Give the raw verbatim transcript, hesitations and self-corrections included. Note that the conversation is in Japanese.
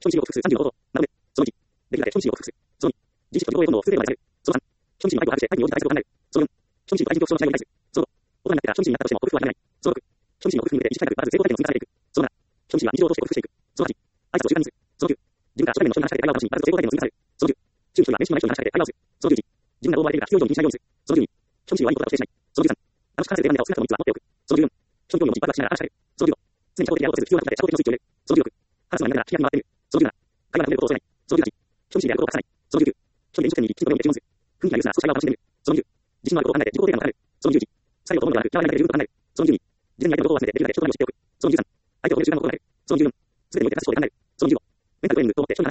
処理地を複数さんじゅうの行動。なので、そのいち、できるだけ処理地を複数。そのに、自身と自己同様の複数例を与える。そのさん、処理地に配慮を把握して相手に応じた対策を考える。そのよん、処理地に対人境をしないように対する。そのご、大人になってから処理地になったとしても克服はできない。そのろく、処理地の克服に向けて意識改革まず成功体験を積み重ねていく。そのなな、処理地は日常を通して克服していく。そのはち、挨拶を習慣にする。そのきゅう、自分から初対面の人に話しかけて会話を楽しみ、まず成功体験を積み重ねる。そのじゅう、注意人は面識のない人に話しかけて会話をする。そのじゅういち、自分がどう思われているか必要以上に気にしないようにする。そのじゅうに、処理地に悪いことをしてしない。そのじゅうさん、楽しく話せる電話ネタを少なくともいつは持っておく。そのじゅうよん、処理業務を実発しながら話しかける。そのじゅうご、常に社交的であろうとせず必要なことで社交的のスイッチを入れる。そのじゅうろく、話すのが苦手なら聞き役に回ってみる。そのじゅうなな、会話が止めることを恐れない。そのじゅうはち、処理地でやることを隠さない。そのじゅうきゅう、処理で飲食店に行ききちんと目を見て注文する。雰囲気が良いですが少し会話を楽しんでみる。そのじゅう、自信のあることを考えて自己肯定感を高める。そのじゅういち、作業と思うのではなく、キャラになっていることを考える。そのじゅうに、事前に相手のことを忘れてできるだけ人となりを知っておく。そのじゅうさん、相手を止める習慣のことを考える。そのじゅうよん、すべてにおいて価値を考える。そのじゅうご、メンタルトレーニングと思って人に話